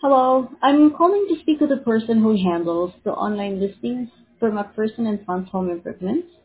Hello, I'm calling to speak with the person who handles the online listings for McPherson and Sons Home Improvements.